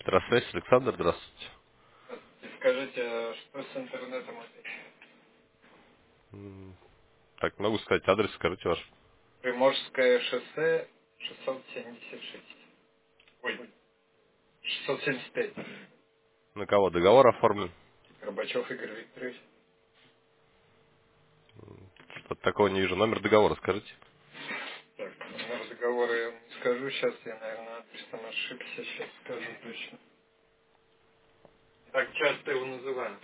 Здравствуйте, Александр, здравствуйте. Скажите, что с интернетом опять? Так, могу сказать адрес, скажите ваш. Приморское шоссе 676. Ой, 675. На кого договор оформлен? Горбачев Игорь Викторович. Что-то такого не вижу. Номер договора скажите. Так, номер договора я вам не скажу. Сейчас я, наверное, адресом ошибся. Сейчас скажу точно. Так часто его называю.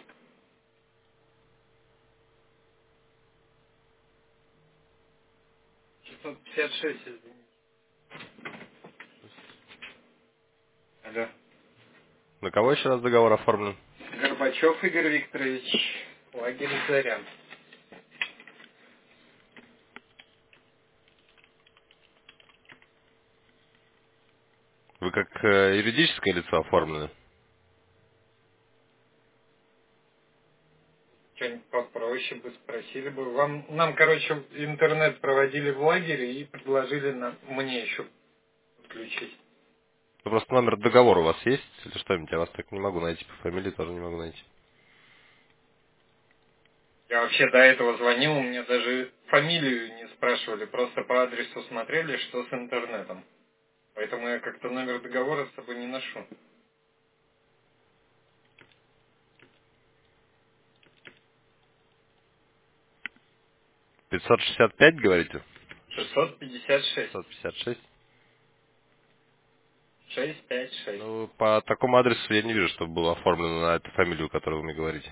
656, извините. Алло. На кого еще раз договор оформлен? Горбачев Игорь Викторович. Лагерь Заря. Вы как юридическое лицо оформлены? Что-нибудь попроще бы спросили бы. Нам, короче, интернет проводили в лагере и предложили мне еще подключить. Ну, просто номер договора у вас есть или что-нибудь? Я вас так не могу найти, по фамилии тоже не могу найти. Я вообще до этого звонил, у меня даже фамилию не спрашивали, просто по адресу смотрели, что с интернетом. Поэтому я как-то номер договора с собой не ношу. 565, говорите? 656. 656. 656. Ну, по такому адресу я не вижу, чтобы было оформлено на эту фамилию, которую вы мне говорите.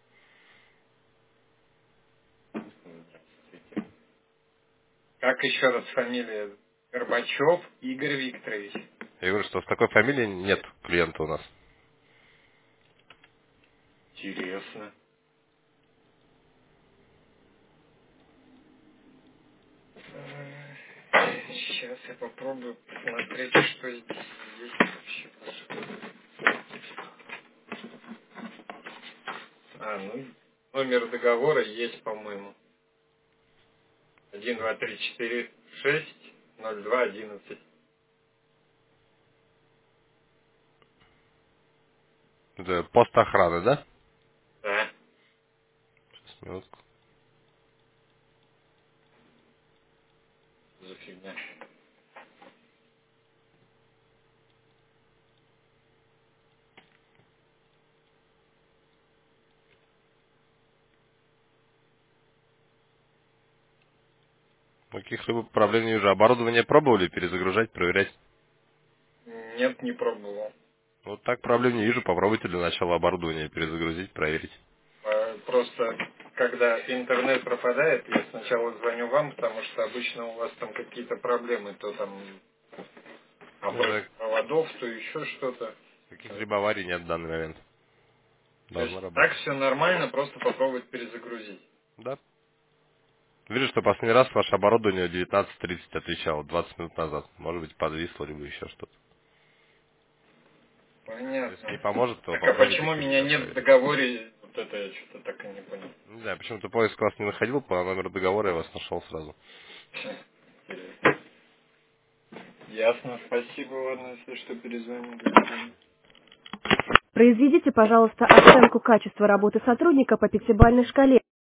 Как еще раз фамилия? Горбачев Игорь Викторович. Я говорю, что с такой фамилией нет клиента у нас. Интересно. Сейчас я попробую посмотреть, что здесь есть вообще. Ну, номер договора есть, по-моему. 1, 2, 3, 4, 6, 0, 2, 11. Это пост охраны, да? Да. Сейчас, минутку. За фигня. Каких-либо проблем не вижу. Оборудование пробовали перезагружать, проверять? Нет, не пробовал. Вот так проблем не вижу. Попробуйте для начала оборудование перезагрузить, проверить. Просто, когда интернет пропадает, я сначала звоню вам, потому что обычно у вас там какие-то проблемы, то там Ну обрыв да, проводов, то еще что-то. каких-либо аварий нет в данный момент. То есть Должно так работать. все нормально, просто попробовать перезагрузить. Да. Вижу, что последний раз ваше оборудование в 19:30 отвечало, 20 минут назад. Может быть, подвисло, либо еще что-то. Если не Понятно. поможет, то Так а попробуйте почему как меня еще нет в проверить. договоре? Вот это я что-то так и не понял. Не знаю, почему-то поиск вас не находил, по номеру договора я вас нашел сразу. Интересно. Ясно, спасибо, ладно, если что, перезвоню. До свидания. Произведите, пожалуйста, оценку качества работы сотрудника по пятибалльной шкале.